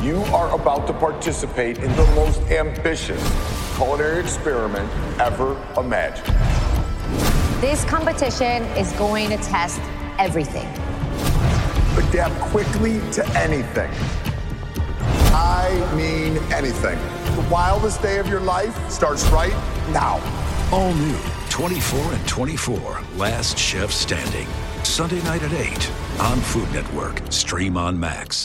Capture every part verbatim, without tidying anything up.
You are about to participate in the most ambitious culinary experiment ever imagined. This competition is going to test everything. Adapt quickly to anything. I mean anything. The wildest day of your life starts right now. All new, twenty-four and twenty-four, Last Chef Standing. Sunday night at eight on Food Network. Stream on Max.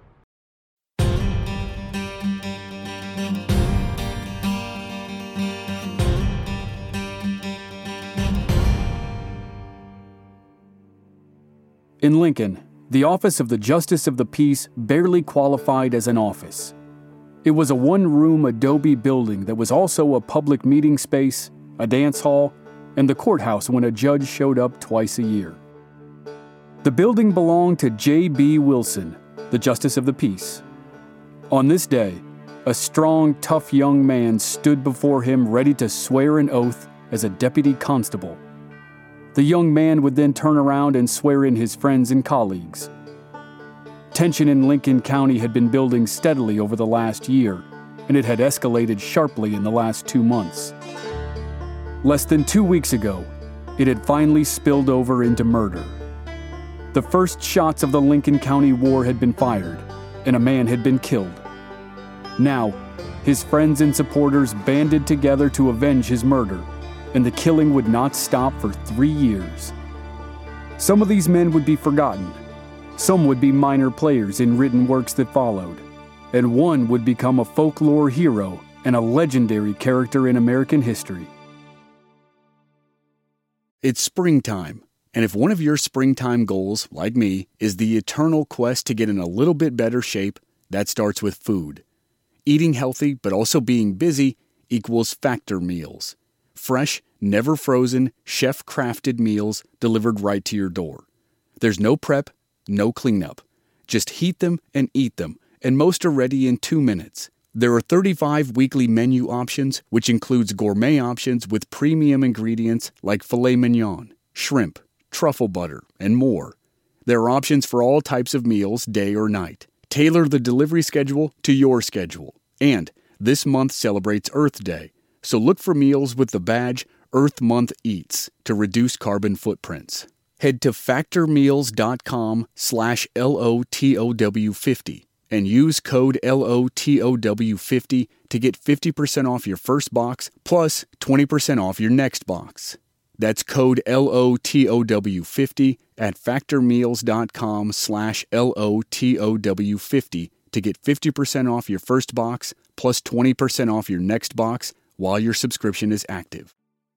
In Lincoln, the office of the Justice of the Peace barely qualified as an office. It was a one-room adobe building that was also a public meeting space, a dance hall, and the courthouse when a judge showed up twice a year. The building belonged to J B Wilson, the Justice of the Peace. On this day, a strong, tough young man stood before him ready to swear an oath as a deputy constable. The young man would then turn around and swear in his friends and colleagues. Tension in Lincoln County had been building steadily over the last year, and it had escalated sharply in the last two months. Less than two weeks ago, it had finally spilled over into murder. The first shots of the Lincoln County War had been fired, and a man had been killed. Now, his friends and supporters banded together to avenge his murder, and the killing would not stop for three years. Some of these men would be forgotten. Some would be minor players in written works that followed, and one would become a folklore hero and a legendary character in American history. It's springtime, and if one of your springtime goals, like me, is the eternal quest to get in a little bit better shape, that starts with food. Eating healthy but also being busy equals Factor meals. Fresh, never frozen, chef-crafted meals delivered right to your door. There's no prep, no cleanup. Just heat them and eat them, and most are ready in two minutes. There are thirty-five weekly menu options, which includes gourmet options with premium ingredients like filet mignon, shrimp, truffle butter, and more. There are options for all types of meals, day or night. Tailor the delivery schedule to your schedule. And this month celebrates Earth Day, so look for meals with the badge Earth Month Eats to reduce carbon footprints. Head to factormeals.com slash LOTOW50 and use code L O T O W fifty to get fifty percent off your first box plus twenty percent off your next box. That's code L O T O W fifty at factormeals.com slash L O T O W50 to get fifty percent off your first box plus twenty percent off your next box while your subscription is active.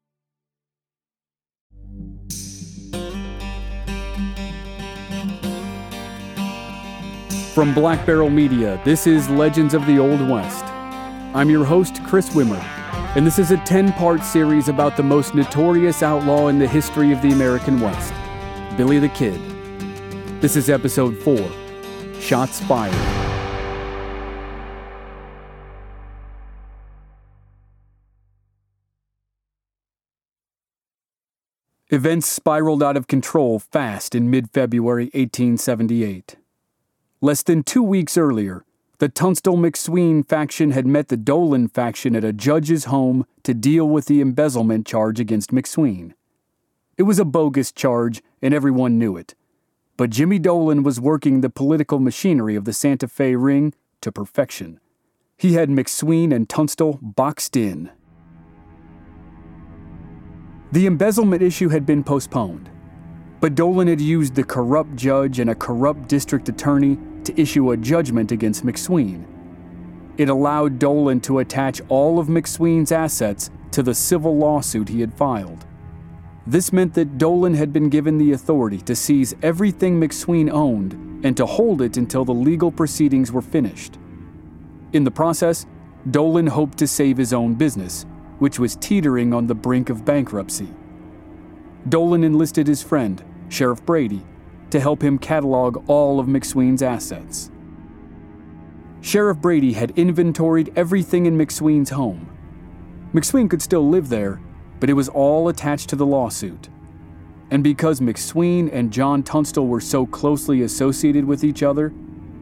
From Black Barrel Media, this is Legends of the Old West. I'm your host, Chris Wimmer, and this is a ten-part series about the most notorious outlaw in the history of the American West, Billy the Kid. This is episode four, Shots Fired. Events spiraled out of control fast in mid-February eighteen seventy-eight. Less than two weeks earlier, the Tunstall-McSween faction had met the Dolan faction at a judge's home to deal with the embezzlement charge against McSween. It was a bogus charge, and everyone knew it. But Jimmy Dolan was working the political machinery of the Santa Fe ring to perfection. He had McSween and Tunstall boxed in. The embezzlement issue had been postponed, but Dolan had used the corrupt judge and a corrupt district attorney to issue a judgment against McSween. It allowed Dolan to attach all of McSween's assets to the civil lawsuit he had filed. This meant that Dolan had been given the authority to seize everything McSween owned and to hold it until the legal proceedings were finished. In the process, Dolan hoped to save his own business, which was teetering on the brink of bankruptcy. Dolan enlisted his friend, Sheriff Brady, to help him catalog all of McSween's assets. Sheriff Brady had inventoried everything in McSween's home. McSween could still live there, but it was all attached to the lawsuit. And because McSween and John Tunstall were so closely associated with each other,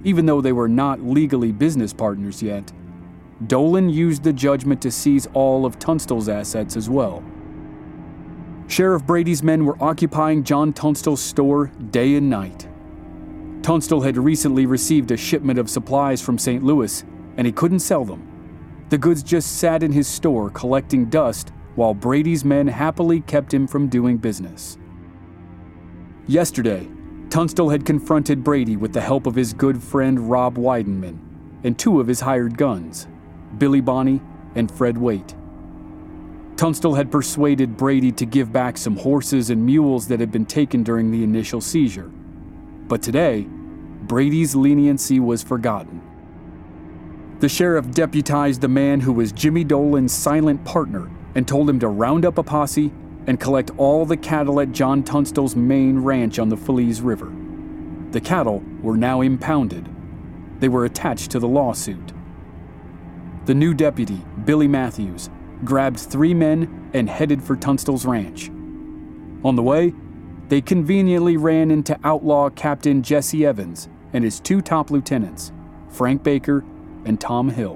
even though they were not legally business partners yet, Dolan used the judgment to seize all of Tunstall's assets as well. Sheriff Brady's men were occupying John Tunstall's store day and night. Tunstall had recently received a shipment of supplies from Saint Louis, and he couldn't sell them. The goods just sat in his store collecting dust while Brady's men happily kept him from doing business. Yesterday, Tunstall had confronted Brady with the help of his good friend Rob Weidenman and two of his hired guns, Billy Bonney and Fred Waite. Tunstall had persuaded Brady to give back some horses and mules that had been taken during the initial seizure. But today, Brady's leniency was forgotten. The sheriff deputized the man who was Jimmy Dolan's silent partner and told him to round up a posse and collect all the cattle at John Tunstall's main ranch on the Feliz River. The cattle were now impounded. They were attached to the lawsuit. The new deputy, Billy Matthews, grabbed three men and headed for Tunstall's ranch. On the way, they conveniently ran into outlaw Captain Jesse Evans and his two top lieutenants, Frank Baker and Tom Hill.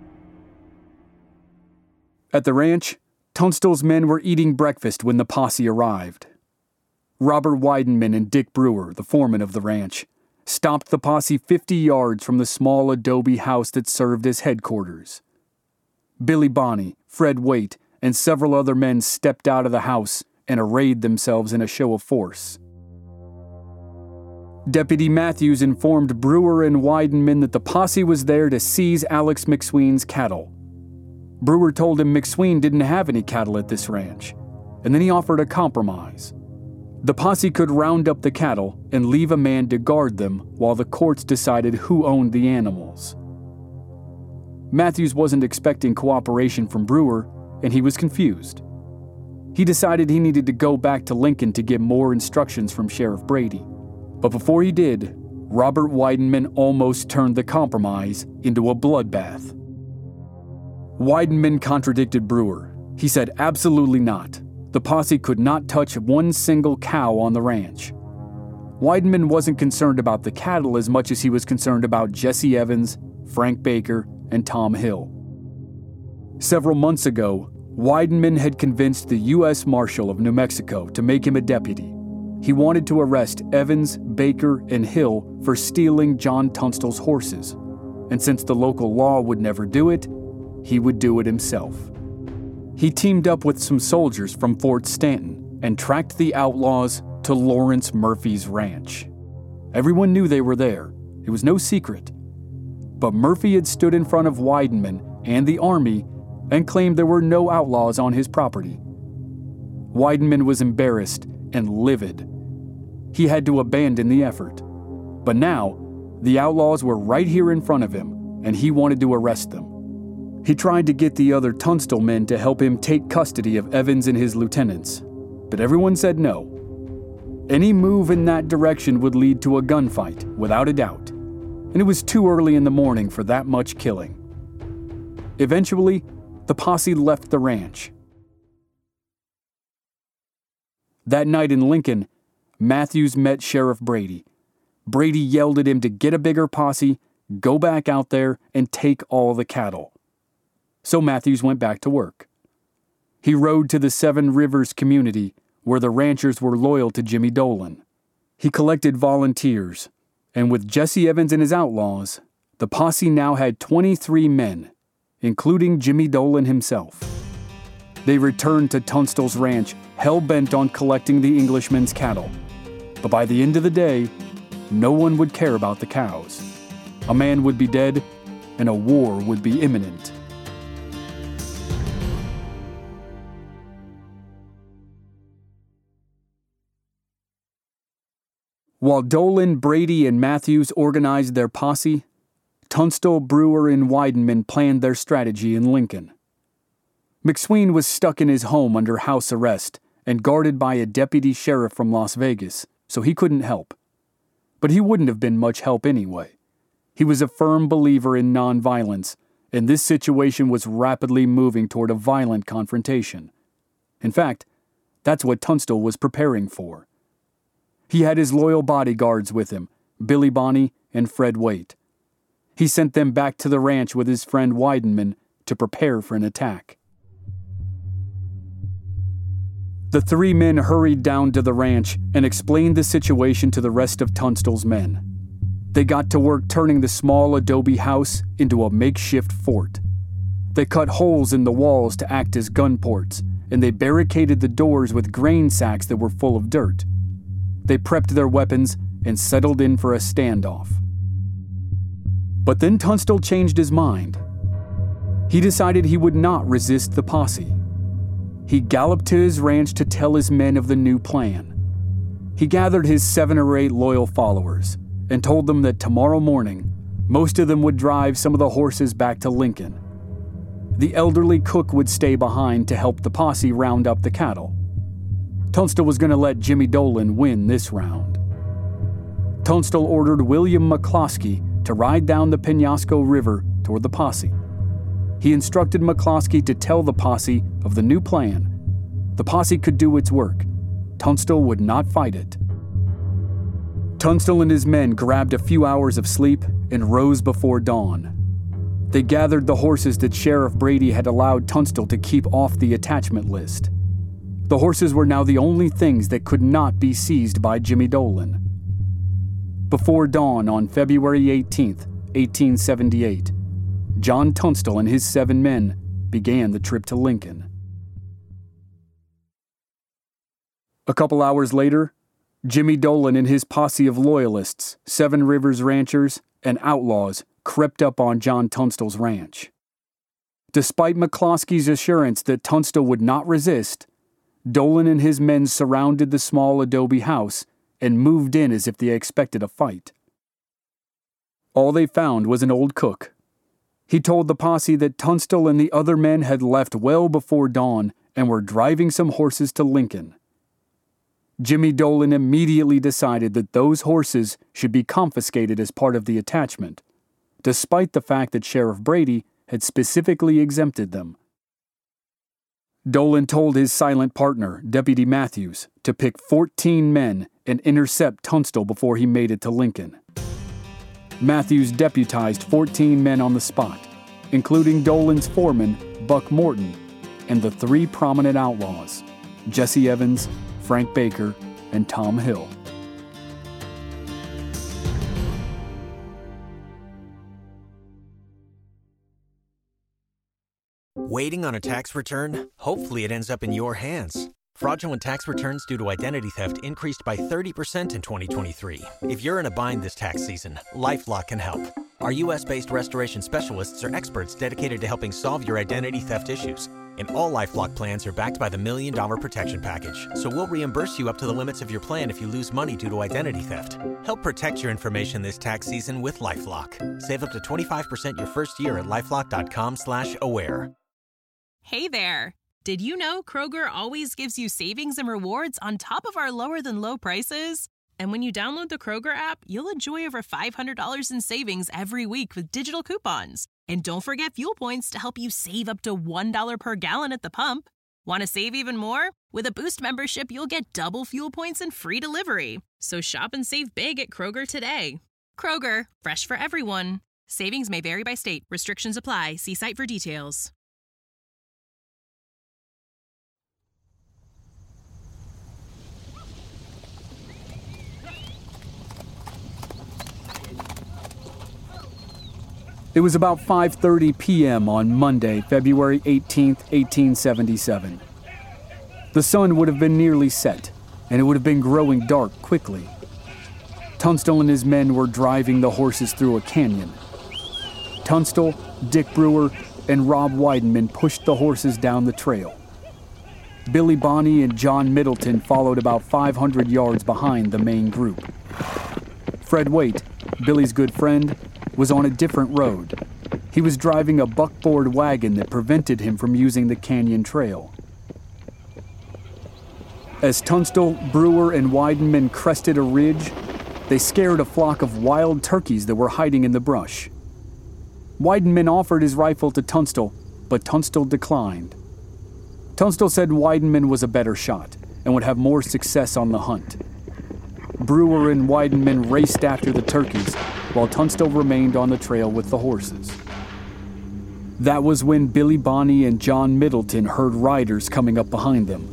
At the ranch, Tunstall's men were eating breakfast when the posse arrived. Robert Weidenman and Dick Brewer, the foreman of the ranch, stopped the posse fifty yards from the small adobe house that served as headquarters. Billy Bonney, Fred Waite, and several other men stepped out of the house and arrayed themselves in a show of force. Deputy Matthews informed Brewer and Weidenman that the posse was there to seize Alex McSween's cattle. Brewer told him McSween didn't have any cattle at this ranch, and then he offered a compromise. The posse could round up the cattle and leave a man to guard them while the courts decided who owned the animals. Matthews wasn't expecting cooperation from Brewer, and he was confused. He decided he needed to go back to Lincoln to get more instructions from Sheriff Brady. But before he did, Robert Weidenman almost turned the compromise into a bloodbath. Weidenman contradicted Brewer. He said absolutely not. The posse could not touch one single cow on the ranch. Weidenman wasn't concerned about the cattle as much as he was concerned about Jesse Evans, Frank Baker, and Tom Hill. Several months ago, Weidenman had convinced the U S Marshal of New Mexico to make him a deputy. He wanted to arrest Evans, Baker, and Hill for stealing John Tunstall's horses, and since the local law would never do it, he would do it himself. He teamed up with some soldiers from Fort Stanton and tracked the outlaws to Lawrence Murphy's ranch. Everyone knew they were there. It was no secret. But Murphy had stood in front of Weidenman and the army and claimed there were no outlaws on his property. Weidenman was embarrassed and livid. He had to abandon the effort. But now, the outlaws were right here in front of him, and he wanted to arrest them. He tried to get the other Tunstall men to help him take custody of Evans and his lieutenants, but everyone said no. Any move in that direction would lead to a gunfight, without a doubt, and it was too early in the morning for that much killing. Eventually, the posse left the ranch. That night in Lincoln, Matthews met Sheriff Brady. Brady yelled at him to get a bigger posse, go back out there, and take all the cattle. So Matthews went back to work. He rode to the Seven Rivers community, where the ranchers were loyal to Jimmy Dolan. He collected volunteers, and with Jesse Evans and his outlaws, the posse now had twenty-three men, including Jimmy Dolan himself. They returned to Tunstall's ranch, hell-bent on collecting the Englishman's cattle. But by the end of the day, no one would care about the cows. A man would be dead, and a war would be imminent. While Dolan, Brady, and Matthews organized their posse, Tunstall, Brewer, and Weidenman planned their strategy in Lincoln. McSween was stuck in his home under house arrest and guarded by a deputy sheriff from Las Vegas, so he couldn't help. But he wouldn't have been much help anyway. He was a firm believer in nonviolence, and this situation was rapidly moving toward a violent confrontation. In fact, that's what Tunstall was preparing for. He had his loyal bodyguards with him, Billy Bonney and Fred Waite. He sent them back to the ranch with his friend Weidenman to prepare for an attack. The three men hurried down to the ranch and explained the situation to the rest of Tunstall's men. They got to work turning the small adobe house into a makeshift fort. They cut holes in the walls to act as gun ports, and they barricaded the doors with grain sacks that were full of dirt. They prepped their weapons and settled in for a standoff. But then Tunstall changed his mind. He decided he would not resist the posse. He galloped to his ranch to tell his men of the new plan. He gathered his seven or eight loyal followers and told them that tomorrow morning, most of them would drive some of the horses back to Lincoln. The elderly cook would stay behind to help the posse round up the cattle. Tunstall was going to let Jimmy Dolan win this round. Tunstall ordered William McCloskey to ride down the Penasco River toward the posse. He instructed McCloskey to tell the posse of the new plan. The posse could do its work. Tunstall would not fight it. Tunstall and his men grabbed a few hours of sleep and rose before dawn. They gathered the horses that Sheriff Brady had allowed Tunstall to keep off the attachment list. The horses were now the only things that could not be seized by Jimmy Dolan. Before dawn on February eighteenth, eighteen seventy-eight, John Tunstall and his seven men began the trip to Lincoln. A couple hours later, Jimmy Dolan and his posse of loyalists, Seven Rivers ranchers, and outlaws crept up on John Tunstall's ranch. Despite McCloskey's assurance that Tunstall would not resist, Dolan and his men surrounded the small adobe house and moved in as if they expected a fight. All they found was an old cook. He told the posse that Tunstall and the other men had left well before dawn and were driving some horses to Lincoln. Jimmy Dolan immediately decided that those horses should be confiscated as part of the attachment, despite the fact that Sheriff Brady had specifically exempted them. Dolan told his silent partner, Deputy Matthews, to pick fourteen men and intercept Tunstall before he made it to Lincoln. Matthews deputized fourteen men on the spot, including Dolan's foreman, Buck Morton, and the three prominent outlaws, Jesse Evans, Frank Baker, and Tom Hill. Waiting on a tax return? Hopefully it ends up in your hands. Fraudulent tax returns due to identity theft increased by thirty percent in twenty twenty-three. If you're in a bind this tax season, LifeLock can help. Our U S based restoration specialists are experts dedicated to helping solve your identity theft issues. And all LifeLock plans are backed by the Million Dollar Protection Package. So we'll reimburse you up to the limits of your plan if you lose money due to identity theft. Help protect your information this tax season with LifeLock. Save up to twenty-five percent your first year at LifeLock.com slash aware. Hey there. Did you know Kroger always gives you savings and rewards on top of our lower-than-low prices? And when you download the Kroger app, you'll enjoy over five hundred dollars in savings every week with digital coupons. And don't forget fuel points to help you save up to one dollar per gallon at the pump. Want to save even more? With a Boost membership, you'll get double fuel points and free delivery. So shop and save big at Kroger today. Kroger, fresh for everyone. Savings may vary by state. Restrictions apply. See site for details. It was about five thirty p.m. on Monday, February eighteenth, eighteen seventy-seven. The sun would have been nearly set, and it would have been growing dark quickly. Tunstall and his men were driving the horses through a canyon. Tunstall, Dick Brewer, and Rob Weidenman pushed the horses down the trail. Billy Bonney and John Middleton followed about five hundred yards behind the main group. Fred Waite, Billy's good friend, was on a different road. He was driving a buckboard wagon that prevented him from using the canyon trail. As Tunstall, Brewer, and Weidenman crested a ridge, they scared a flock of wild turkeys that were hiding in the brush. Weidenman offered his rifle to Tunstall, but Tunstall declined. Tunstall said Weidenman was a better shot and would have more success on the hunt. Brewer and Weidenman raced after the turkeys, while Tunstall remained on the trail with the horses. That was when Billy Bonney and John Middleton heard riders coming up behind them.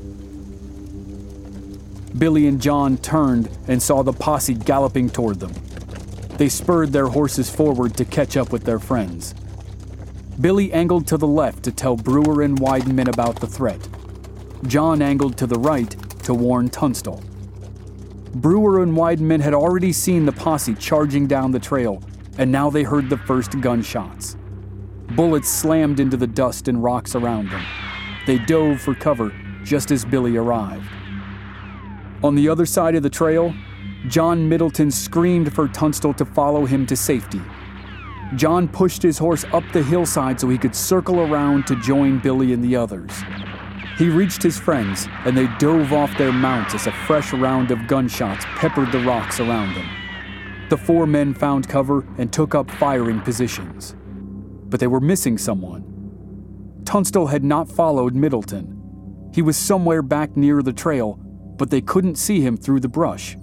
Billy and John turned and saw the posse galloping toward them. They spurred their horses forward to catch up with their friends. Billy angled to the left to tell Brewer and Weidenman about the threat. John angled to the right to warn Tunstall. Brewer and Weidenman had already seen the posse charging down the trail, and now they heard the first gunshots. Bullets slammed into the dust and rocks around them. They dove for cover just as Billy arrived. On the other side of the trail, John Middleton screamed for Tunstall to follow him to safety. John pushed his horse up the hillside so he could circle around to join Billy and the others. He reached his friends, and they dove off their mounts as a fresh round of gunshots peppered the rocks around them. The four men found cover and took up firing positions. But they were missing someone. Tunstall had not followed Middleton. He was somewhere back near the trail, but they couldn't see him through the brush.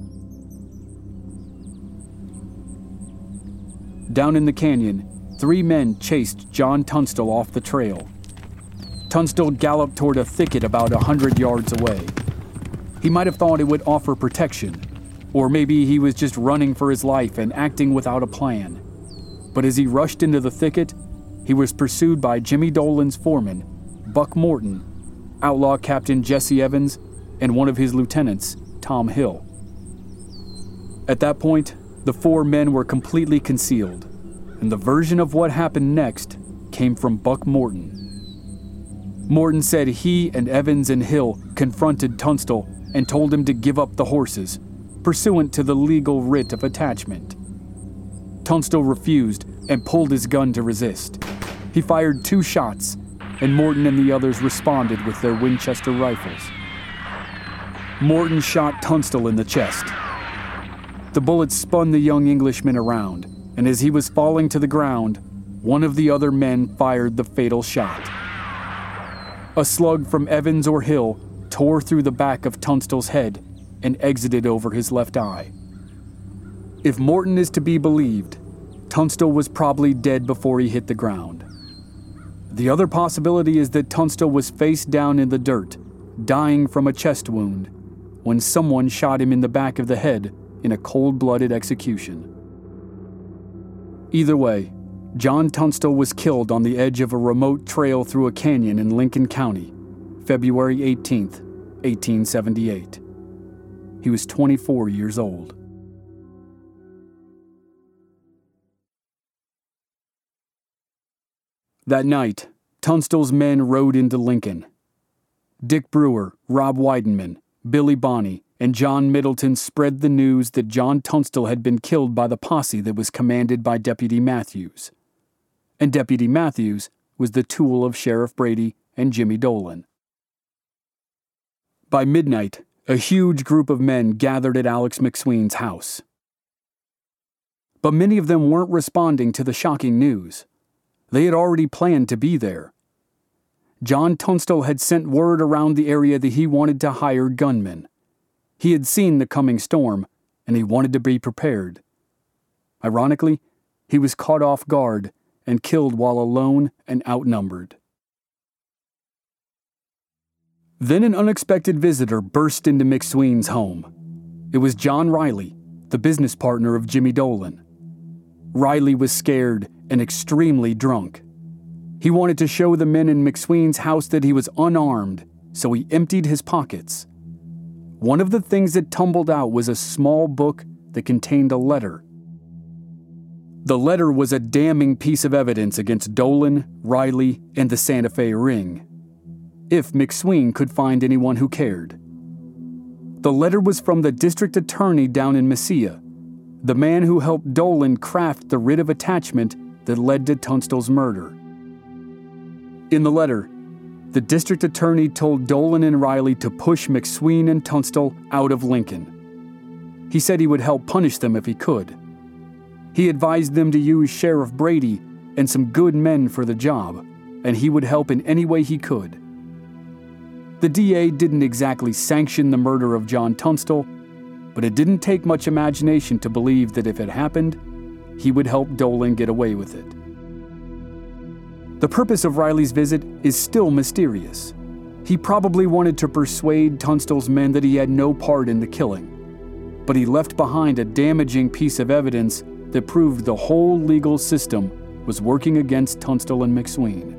Down in the canyon, three men chased John Tunstall off the trail. Tunstall galloped toward a thicket about a hundred yards away. He might have thought it would offer protection, or maybe he was just running for his life and acting without a plan. But as he rushed into the thicket, he was pursued by Jimmy Dolan's foreman, Buck Morton, outlaw Captain Jesse Evans, and one of his lieutenants, Tom Hill. At that point, the four men were completely concealed, and the version of what happened next came from Buck Morton. Morton said he and Evans and Hill confronted Tunstall and told him to give up the horses, pursuant to the legal writ of attachment. Tunstall refused and pulled his gun to resist. He fired two shots, and Morton and the others responded with their Winchester rifles. Morton shot Tunstall in the chest. The bullet spun the young Englishman around, and as he was falling to the ground, one of the other men fired the fatal shot. A slug from Evans or Hill tore through the back of Tunstall's head and exited over his left eye. If Morton is to be believed, Tunstall was probably dead before he hit the ground. The other possibility is that Tunstall was face down in the dirt, dying from a chest wound, when someone shot him in the back of the head in a cold-blooded execution. Either way, John Tunstall was killed on the edge of a remote trail through a canyon in Lincoln County, February eighteenth, eighteen seventy-eight. He was twenty-four years old. That night, Tunstall's men rode into Lincoln. Dick Brewer, Rob Weidenman, Billy Bonney, and John Middleton spread the news that John Tunstall had been killed by the posse that was commanded by Deputy Matthews. And Deputy Matthews was the tool of Sheriff Brady and Jimmy Dolan. By midnight, a huge group of men gathered at Alex McSween's house. But many of them weren't responding to the shocking news. They had already planned to be there. John Tunstall had sent word around the area that he wanted to hire gunmen. He had seen the coming storm, and he wanted to be prepared. Ironically, he was caught off guard and killed while alone and outnumbered. Then an unexpected visitor burst into McSween's home. It was John Riley, the business partner of Jimmy Dolan. Riley was scared and extremely drunk. He wanted to show the men in McSween's house that he was unarmed, so he emptied his pockets. One of the things that tumbled out was a small book that contained a letter. The letter was a damning piece of evidence against Dolan, Riley, and the Santa Fe Ring, if McSween could find anyone who cared. The letter was from the district attorney down in Mesilla, the man who helped Dolan craft the writ of attachment that led to Tunstall's murder. In the letter, the district attorney told Dolan and Riley to push McSween and Tunstall out of Lincoln. He said he would help punish them if he could. He advised them to use Sheriff Brady and some good men for the job, and he would help in any way he could. The D A didn't exactly sanction the murder of John Tunstall, but it didn't take much imagination to believe that if it happened, he would help Dolan get away with it. The purpose of Riley's visit is still mysterious. He probably wanted to persuade Tunstall's men that he had no part in the killing, but he left behind a damaging piece of evidence that proved the whole legal system was working against Tunstall and McSween.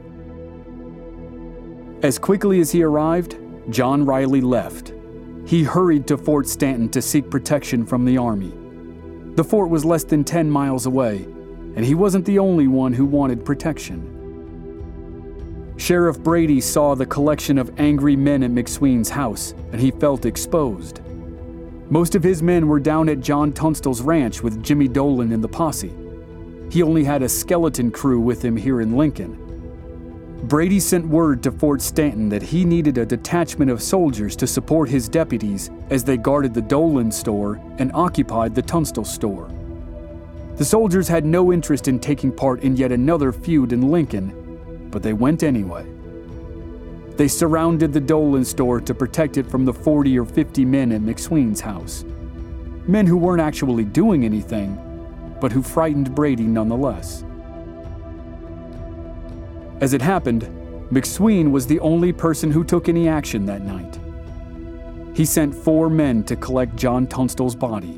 As quickly as he arrived, John Riley left. He hurried to Fort Stanton to seek protection from the Army. The fort was less than ten miles away, and he wasn't the only one who wanted protection. Sheriff Brady saw the collection of angry men at McSween's house, and he felt exposed. Most of his men were down at John Tunstall's ranch with Jimmy Dolan and the posse. He only had a skeleton crew with him here in Lincoln. Brady sent word to Fort Stanton that he needed a detachment of soldiers to support his deputies as they guarded the Dolan store and occupied the Tunstall store. The soldiers had no interest in taking part in yet another feud in Lincoln, but they went anyway. They surrounded the Dolan store to protect it from the forty or fifty men at McSween's house. Men who weren't actually doing anything, but who frightened Brady nonetheless. As it happened, McSween was the only person who took any action that night. He sent four men to collect John Tunstall's body.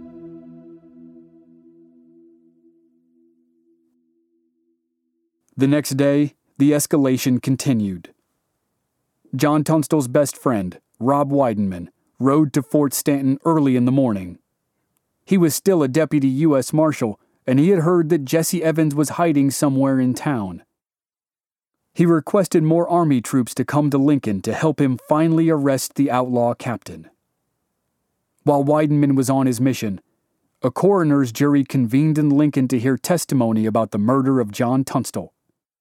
The next day, the escalation continued. John Tunstall's best friend, Rob Weidenman, rode to Fort Stanton early in the morning. He was still a deputy U S Marshal, and he had heard that Jesse Evans was hiding somewhere in town. He requested more Army troops to come to Lincoln to help him finally arrest the outlaw captain. While Weidenman was on his mission, a coroner's jury convened in Lincoln to hear testimony about the murder of John Tunstall.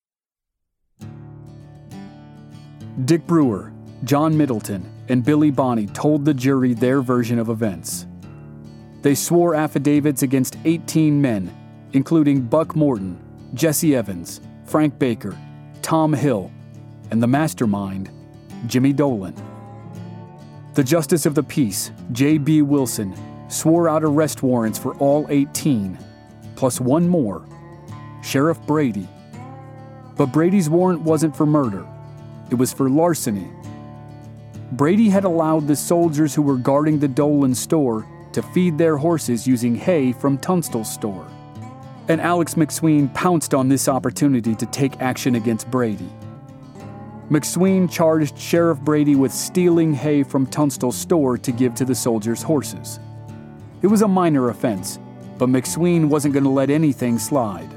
Dick Brewer, John Middleton, and Billy Bonney told the jury their version of events. They swore affidavits against eighteen men, including Buck Morton, Jesse Evans, Frank Baker, Tom Hill, and the mastermind, Jimmy Dolan. The Justice of the Peace, J B Wilson, swore out arrest warrants for all eighteen, plus one more, Sheriff Brady. But Brady's warrant wasn't for murder. It was for larceny. Brady had allowed the soldiers who were guarding the Dolan store to feed their horses using hay from Tunstall's store. And Alex McSween pounced on this opportunity to take action against Brady. McSween charged Sheriff Brady with stealing hay from Tunstall's store to give to the soldiers' horses. It was a minor offense, but McSween wasn't going to let anything slide.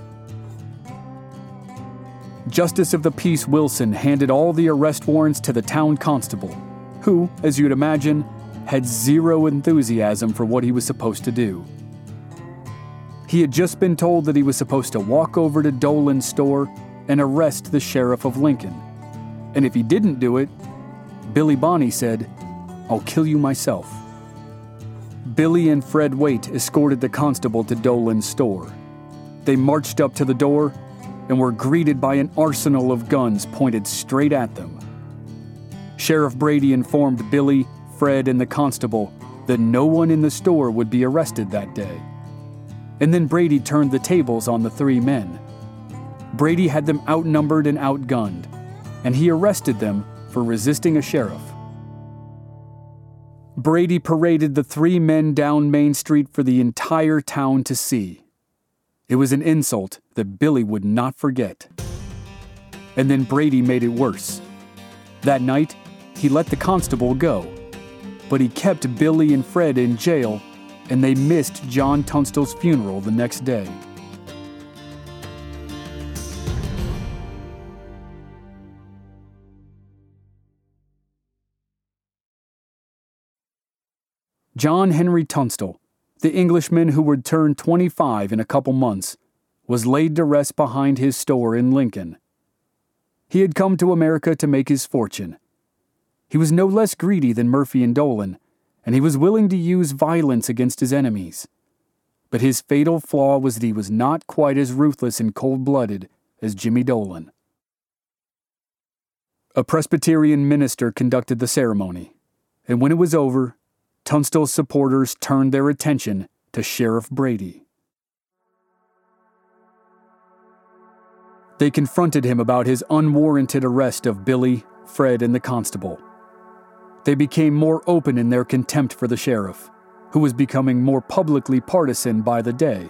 Justice of the Peace Wilson handed all the arrest warrants to the town constable, who, as you'd imagine, had zero enthusiasm for what he was supposed to do. He had just been told that he was supposed to walk over to Dolan's store and arrest the sheriff of Lincoln. And if he didn't do it, Billy Bonney said, "I'll kill you myself." Billy and Fred Waite escorted the constable to Dolan's store. They marched up to the door and were greeted by an arsenal of guns pointed straight at them. Sheriff Brady informed Billy, Fred, and the constable that no one in the store would be arrested that day. And then Brady turned the tables on the three men. Brady had them outnumbered and outgunned, and he arrested them for resisting a sheriff. Brady paraded the three men down Main Street for the entire town to see. It was an insult that Billy would not forget. And then Brady made it worse. That night, he let the constable go, but he kept Billy and Fred in jail, and they missed John Tunstall's funeral the next day. John Henry Tunstall, the Englishman who would turn twenty-five in a couple months, was laid to rest behind his store in Lincoln. He had come to America to make his fortune. He was no less greedy than Murphy and Dolan, and he was willing to use violence against his enemies. But his fatal flaw was that he was not quite as ruthless and cold-blooded as Jimmy Dolan. A Presbyterian minister conducted the ceremony, and when it was over, Tunstall's supporters turned their attention to Sheriff Brady. They confronted him about his unwarranted arrest of Billy, Fred, and the constable. They became more open in their contempt for the sheriff, who was becoming more publicly partisan by the day.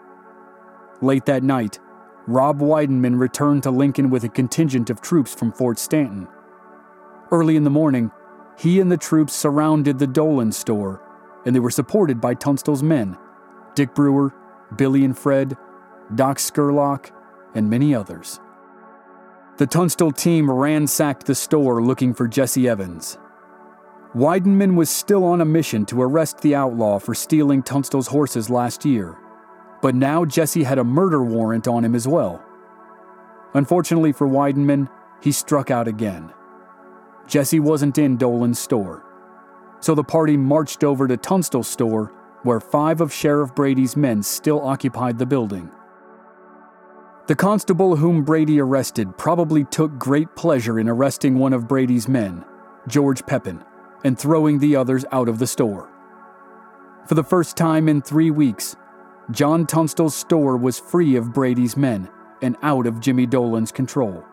Late that night, Rob Weidenman returned to Lincoln with a contingent of troops from Fort Stanton. Early in the morning, he and the troops surrounded the Dolan store, and they were supported by Tunstall's men, Dick Brewer, Billy and Fred, Doc Scurlock, and many others. The Tunstall team ransacked the store looking for Jesse Evans. Weidenman was still on a mission to arrest the outlaw for stealing Tunstall's horses last year, but now Jesse had a murder warrant on him as well. Unfortunately for Weidenman, he struck out again. Jesse wasn't in Dolan's store, so the party marched over to Tunstall's store, where five of Sheriff Brady's men still occupied the building. The constable whom Brady arrested probably took great pleasure in arresting one of Brady's men, George Pepin, and throwing the others out of the store. For the first time in three weeks, John Tunstall's store was free of Brady's men and out of Jimmy Dolan's control.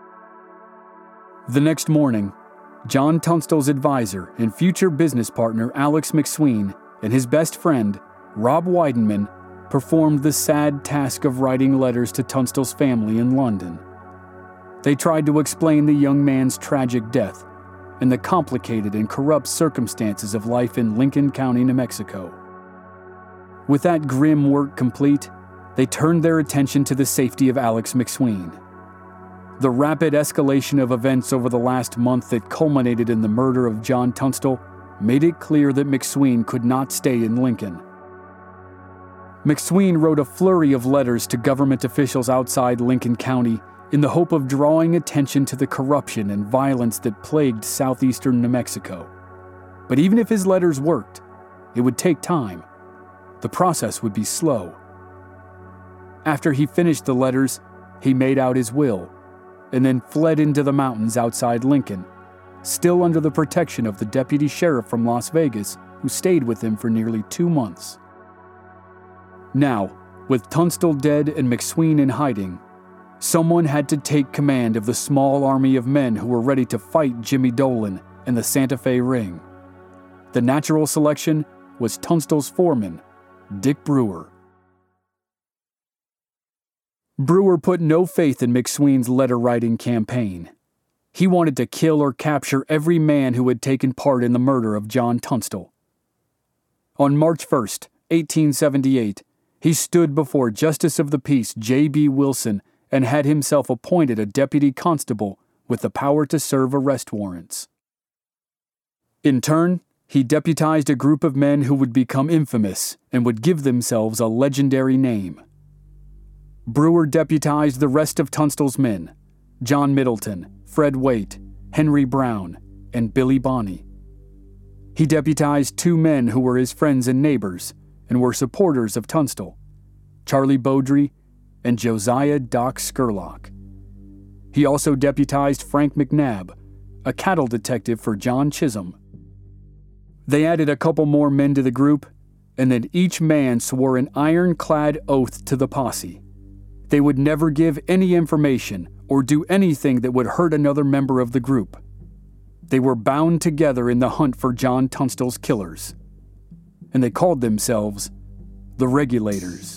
The next morning, John Tunstall's advisor and future business partner Alex McSween and his best friend, Rob Weidenman, performed the sad task of writing letters to Tunstall's family in London. They tried to explain the young man's tragic death and the complicated and corrupt circumstances of life in Lincoln County, New Mexico. With that grim work complete, they turned their attention to the safety of Alex McSween. The rapid escalation of events over the last month that culminated in the murder of John Tunstall made it clear that McSween could not stay in Lincoln. McSween wrote a flurry of letters to government officials outside Lincoln County in the hope of drawing attention to the corruption and violence that plagued southeastern New Mexico. But even if his letters worked, it would take time. The process would be slow. After he finished the letters, he made out his will, and then fled into the mountains outside Lincoln, still under the protection of the deputy sheriff from Las Vegas, who stayed with him for nearly two months. Now, with Tunstall dead and McSween in hiding, someone had to take command of the small army of men who were ready to fight Jimmy Dolan and the Santa Fe Ring. The natural selection was Tunstall's foreman, Dick Brewer. Brewer put no faith in McSween's letter-writing campaign. He wanted to kill or capture every man who had taken part in the murder of John Tunstall. On March first, eighteen seventy-eight, he stood before Justice of the Peace J B Wilson and had himself appointed a deputy constable with the power to serve arrest warrants. In turn, he deputized a group of men who would become infamous and would give themselves a legendary name. Brewer deputized the rest of Tunstall's men, John Middleton, Fred Waite, Henry Brown, and Billy Bonney. He deputized two men who were his friends and neighbors and were supporters of Tunstall, Charlie Beaudry and Josiah Doc Scurlock. He also deputized Frank McNabb, a cattle detective for John Chisholm. They added a couple more men to the group, and then each man swore an ironclad oath to the posse. They would never give any information or do anything that would hurt another member of the group. They were bound together in the hunt for John Tunstall's killers, and they called themselves the Regulators.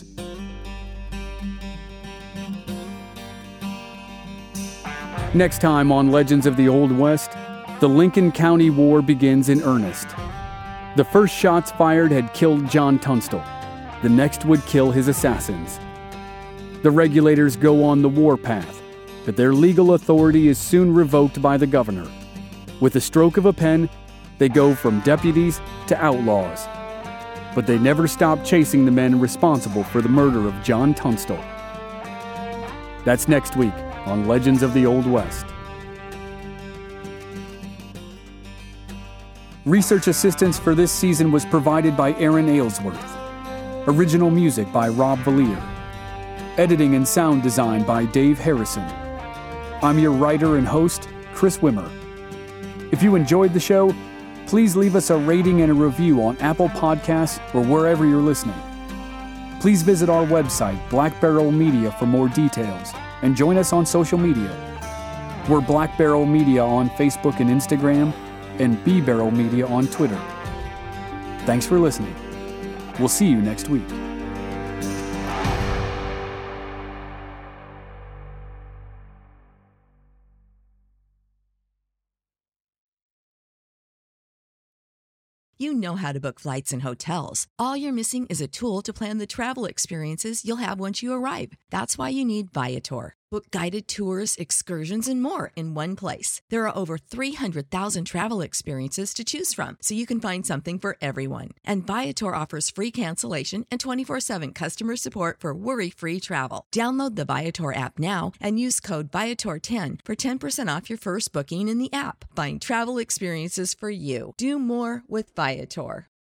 Next time on Legends of the Old West, the Lincoln County War begins in earnest. The first shots fired had killed John Tunstall. The next would kill his assassins. The Regulators go on the warpath, but their legal authority is soon revoked by the governor. With the stroke of a pen, they go from deputies to outlaws. But they never stop chasing the men responsible for the murder of John Tunstall. That's next week on Legends of the Old West. Research assistance for this season was provided by Aaron Aylesworth. Original music by Rob Valier. Editing and sound design by Dave Harrison. I'm your writer and host, Chris Wimmer. If you enjoyed the show, please leave us a rating and a review on Apple Podcasts or wherever you're listening. Please visit our website, Black Barrel Media, for more details, and join us on social media. We're Black Barrel Media on Facebook and Instagram, and B Barrel Media on Twitter. Thanks for listening. We'll see you next week. You know how to book flights and hotels. All you're missing is a tool to plan the travel experiences you'll have once you arrive. That's why you need Viator. Book guided tours, excursions, and more in one place. There are over three hundred thousand travel experiences to choose from, so you can find something for everyone. And Viator offers free cancellation and twenty-four seven customer support for worry-free travel. Download the Viator app now and use code Viator ten for ten percent off your first booking in the app. Find travel experiences for you. Do more with Viator.